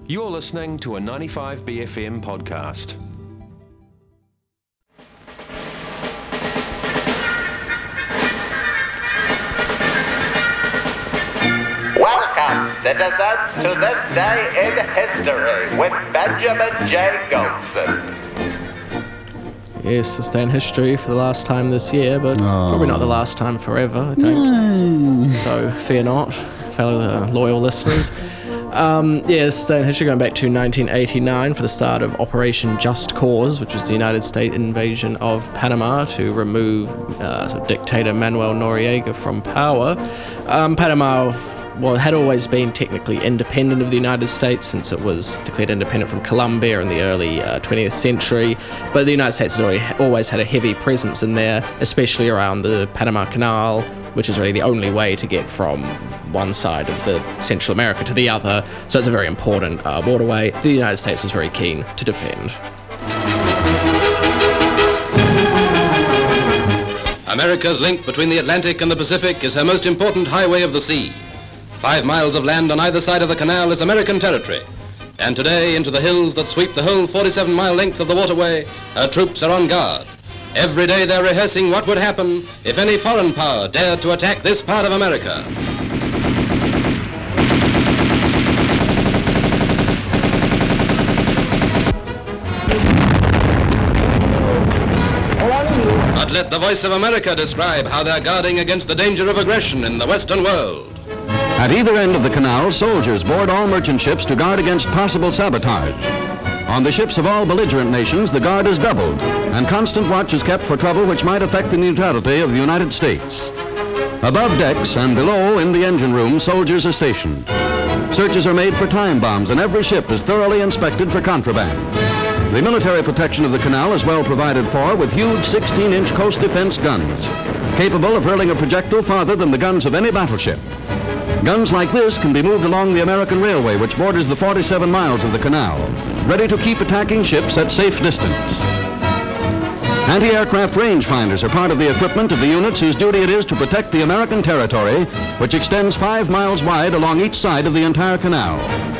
You're listening to a 95BFM podcast. Welcome, citizens, to this day in history with Benjamin J. Goldson. Yes, this day in history for the last time this year, but probably not the last time forever, I think. So fear not, fellow loyal listeners. Yes, day in history going back to 1989 for the start of Operation Just Cause, which was the United States invasion of Panama to remove dictator Manuel Noriega from power. Panama had always been technically independent of the United States since it was declared independent from Colombia in the early 20th century, but the United States has always had a heavy presence in there, especially around the Panama Canal, which is really the only way to get from one side of the Central America to the other, so it's a very important waterway the United States was very keen to defend. America's link between the Atlantic and the Pacific is her most important highway of the sea. 5 miles of land on either side of the canal is American territory. And today, into the hills that sweep the whole 47-mile length of the waterway, her troops are on guard. Every day they're rehearsing what would happen if any foreign power dared to attack this part of America. But let the Voice of America describe how they're guarding against the danger of aggression in the Western world. At either end of the canal, soldiers board all merchant ships to guard against possible sabotage. On the ships of all belligerent nations, the guard is doubled, and constant watch is kept for trouble which might affect the neutrality of the United States. Above decks and below in the engine room, soldiers are stationed. Searches are made for time bombs, and every ship is thoroughly inspected for contraband. The military protection of the canal is well provided for with huge 16-inch coast defense guns, capable of hurling a projectile farther than the guns of any battleship. Guns like this can be moved along the American Railway, which borders the 47 miles of the canal, ready to keep attacking ships at safe distance. Anti-aircraft rangefinders are part of the equipment of the units whose duty it is to protect the American territory, which extends 5 miles wide along each side of the entire canal.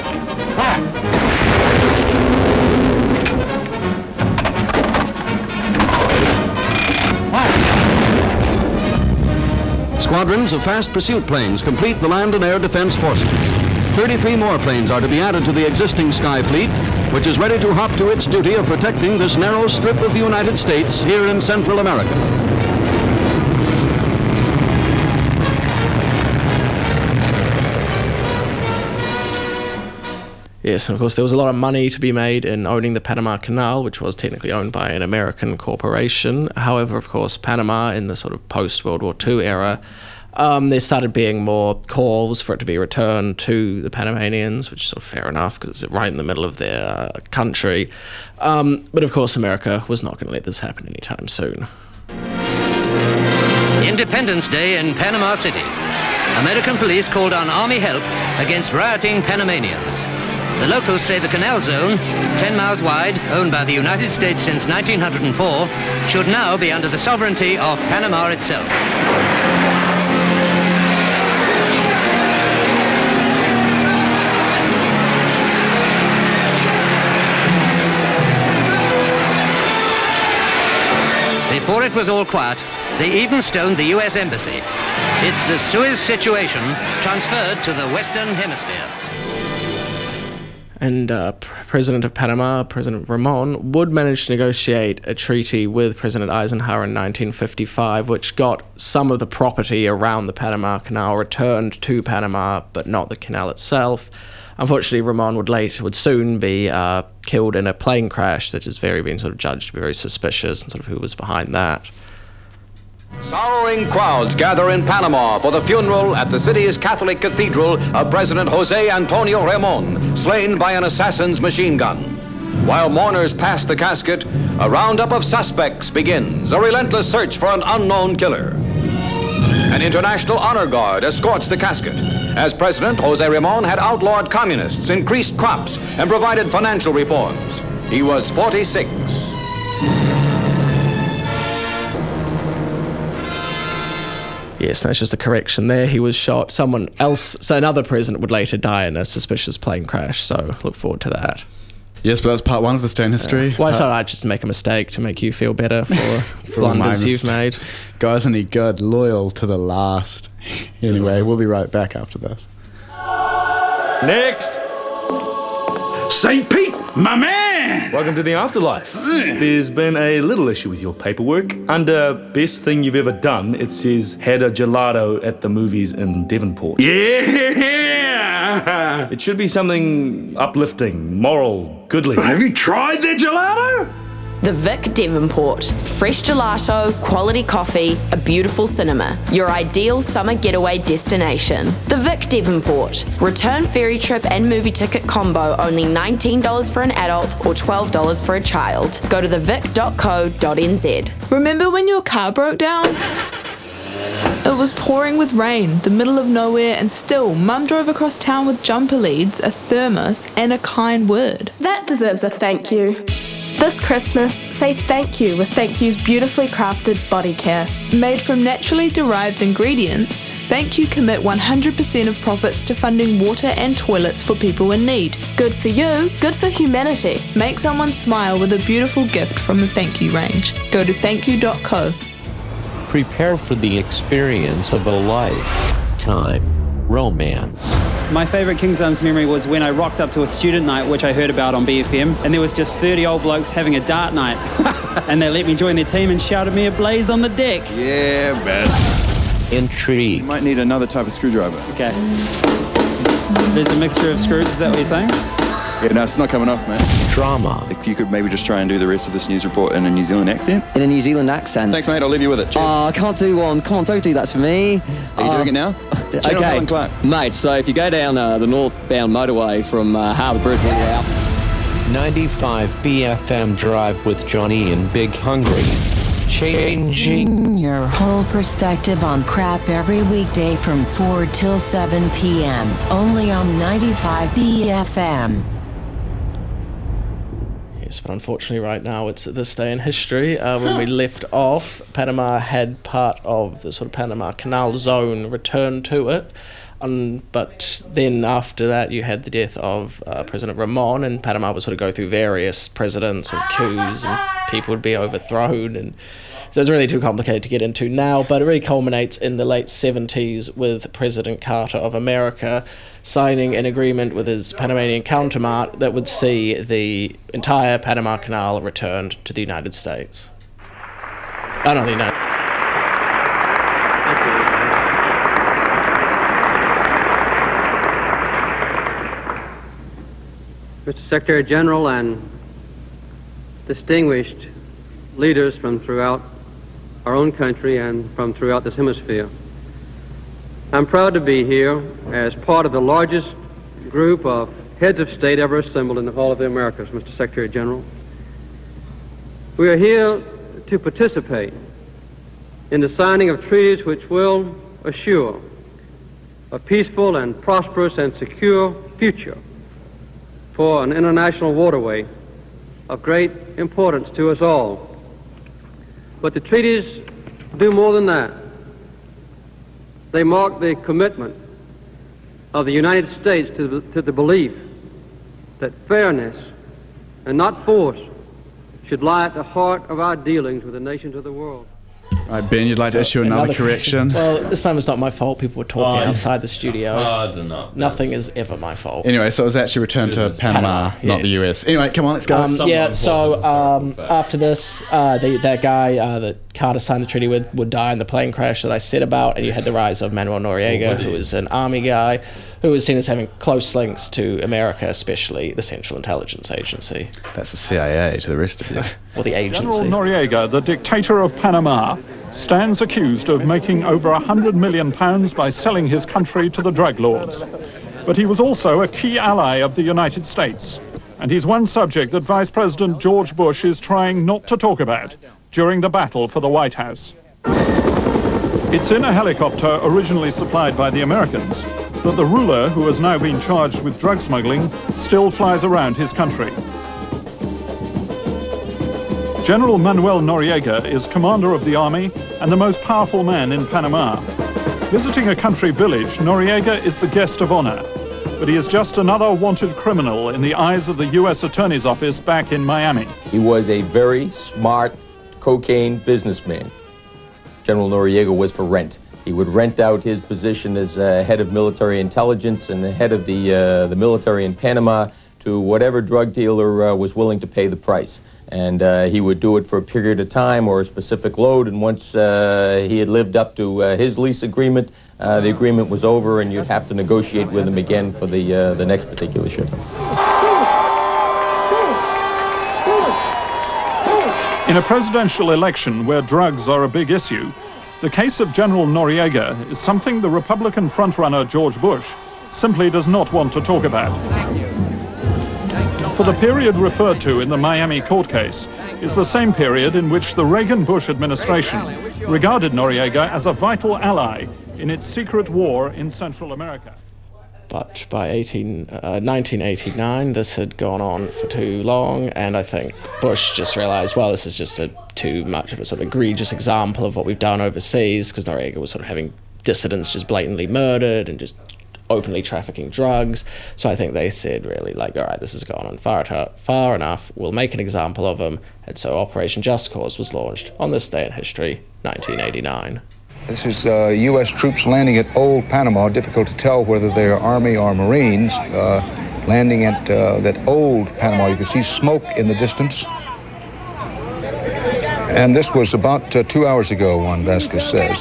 Squadrons of fast pursuit planes complete the land and air defense forces. 33 more planes are to be added to the existing Sky Fleet, which is ready to hop to its duty of protecting this narrow strip of the United States here in Central America. Yes, and of course there was a lot of money to be made in owning the Panama Canal, which was technically owned by an American corporation. However, of course, Panama in the sort of post-World War II era, there started being more calls for it to be returned to the Panamanians, which is sort of fair enough because it's right in the middle of their country. But of course, America was not going to let this happen anytime soon. Independence Day in Panama City. American police called on army help against rioting Panamanians. The locals say the canal zone, 10 miles wide, owned by the United States since 1904, should now be under the sovereignty of Panama itself. Before it was all quiet, they even stoned the U.S. Embassy. It's the Suez situation transferred to the Western Hemisphere. And President of Panama, President Ramon, would manage to negotiate a treaty with President Eisenhower in 1955, which got some of the property around the Panama Canal returned to Panama, but not the canal itself. Unfortunately, Ramon would soon be killed in a plane crash that has been sort of judged to be very suspicious and sort of who was behind that. Sorrowing crowds gather in Panama for the funeral at the city's Catholic Cathedral of President Jose Antonio Ramon, slain by an assassin's machine gun. While mourners pass the casket, a roundup of suspects begins, a relentless search for an unknown killer. An international honor guard escorts the casket, as President Jose Ramon had outlawed communists, increased crops, and provided financial reforms. He was 46. Yes, that's just a correction there. He was shot. Someone else, so another president would later die in a suspicious plane crash, so look forward to that. Yes, but that's part one of the Stone History. Well, I thought I'd just make a mistake to make you feel better for blunders you've made. Guys, isn't he good? Loyal to the last. Anyway, we'll be right back after this. Next! St. Pete, my man! Welcome to the afterlife. There's been a little issue with your paperwork. Under best thing you've ever done, it says had a gelato at the movies in Devonport. Yeah! It should be something uplifting, moral, goodly. Have you tried their gelato? The Vic Devonport. Fresh gelato, quality coffee, a beautiful cinema. Your ideal summer getaway destination. The Vic Devonport. Return ferry trip and movie ticket combo only $19 for an adult or $12 for a child. Go to thevic.co.nz. Remember when your car broke down? It was pouring with rain, the middle of nowhere, and still, Mum drove across town with jumper leads, a thermos, and a kind word. That deserves a thank you. This Christmas, say thank you with Thank You's beautifully crafted body care. Made from naturally derived ingredients, Thank You commit 100% of profits to funding water and toilets for people in need. Good for you, good for humanity. Make someone smile with a beautiful gift from the Thank You range. Go to thankyou.co. Prepare for the experience of a lifetime romance. My favourite King's Arms memory was when I rocked up to a student night, which I heard about on BFM, and there was just 30 old blokes having a dart night. And they let me join their team and shouted me ablaze on the deck. Yeah, man. Intrigue. You might need another type of screwdriver. Okay. There's a mixture of screws, is that what you're saying? Yeah, no, it's not coming off, man. Drama. If you could maybe just try and do the rest of this news report in a New Zealand accent. In a New Zealand accent? Thanks, mate. I'll leave you with it. Cheers. Oh, I can't do one. Come on, don't do that to me. Are you doing it now? Okay, mate, so if you go down the northbound motorway from Harbour Bridge, when you're out. 95 BFM Drive with Johnny and Big Hungry. Changing your whole perspective on crap every weekday from 4 till 7 p.m. Only on 95 BFM. Yes, but unfortunately right now it's this day in history. When we left off, Panama had part of the sort of Panama Canal zone returned to it. But then after that you had the death of President Ramon, and Panama would sort of go through various presidents and coups, and people would be overthrown, and so it's really too complicated to get into now, but it really culminates in the late 70s with President Carter of America signing an agreement with his Panamanian counterpart that would see the entire Panama Canal returned to the United States. Oh, no, the United Mr. Secretary General and distinguished leaders from throughout our own country and from throughout this hemisphere. I'm proud to be here as part of the largest group of heads of state ever assembled in the Hall of the Americas, Mr. Secretary General. We are here to participate in the signing of treaties which will assure a peaceful and prosperous and secure future for an international waterway of great importance to us all. But the treaties do more than that. They mark the commitment of the United States to the belief that fairness and not force should lie at the heart of our dealings with the nations of the world. All right, Ben, you'd like to issue another correction? Well, this time it's not my fault. People were talking outside the studio. I don't know. Nothing is ever my fault. Anyway, so it was actually returned to Panama, not the US. Anyway, come on, let's go. After this, that guy that Carter signed the treaty with would die in the plane crash that I said about, and you had the rise of Manuel Noriega, who was an army guy, who was seen as having close links to America, especially the Central Intelligence Agency. That's the CIA to the rest of you. Or the agency. General Noriega, the dictator of Panama, stands accused of making over £100 million by selling his country to the drug lords. But he was also a key ally of the United States, and he's one subject that Vice President George Bush is trying not to talk about during the battle for the White House. It's in a helicopter originally supplied by the Americans that the ruler, who has now been charged with drug smuggling, still flies around his country. General Manuel Noriega is commander of the army and the most powerful man in Panama. Visiting a country village, Noriega is the guest of honor. But he is just another wanted criminal in the eyes of the U.S. Attorney's Office back in Miami. He was a very smart cocaine businessman. General Noriega was for rent. He would rent out his position as head of military intelligence and the head of the military in Panama to whatever drug dealer was willing to pay the price. And he would do it for a period of time or a specific load, and once he had lived up to his lease agreement, the agreement was over and you'd have to negotiate with him again for the next particular shipment. In a presidential election where drugs are a big issue, the case of General Noriega is something the Republican frontrunner George Bush simply does not want to talk about. For the period referred to in the Miami court case is the same period in which the Reagan-Bush administration regarded Noriega as a vital ally in its secret war in Central America. But by 1989, this had gone on for too long, and I think Bush just realised, well, this is just too much of a sort of egregious example of what we've done overseas, because Noriega was sort of having dissidents just blatantly murdered and just openly trafficking drugs. So I think they said, really, like, all right, this has gone on far enough, we'll make an example of him. And so Operation Just Cause was launched on this day in history, 1989. This is U.S. troops landing at Old Panama. Difficult to tell whether they're Army or Marines. Landing at that Old Panama. You can see smoke in the distance. And this was about 2 hours ago, Juan Vasquez says.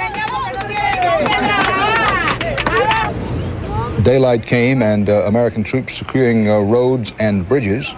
Daylight came and American troops securing roads and bridges.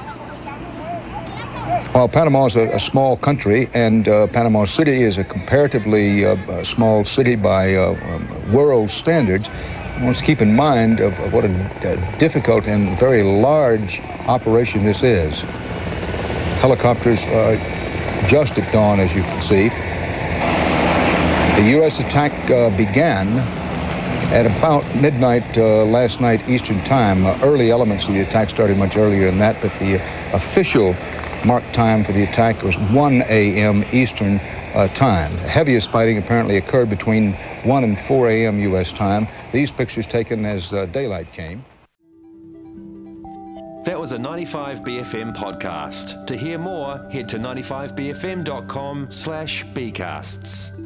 While Panama is a small country, and Panama City is a comparatively small city by world standards, one must keep in mind of what a difficult and very large operation this is. Helicopters just at dawn, as you can see. The U.S. attack began at about midnight last night Eastern Time. Early elements of the attack started much earlier than that, but the official marked time for the attack was 1 a.m. Eastern time. The heaviest fighting apparently occurred between 1 and 4 a.m. U.S. time. These pictures taken as daylight came. That was a 95BFM podcast. To hear more, head to 95bfm.com/bcasts.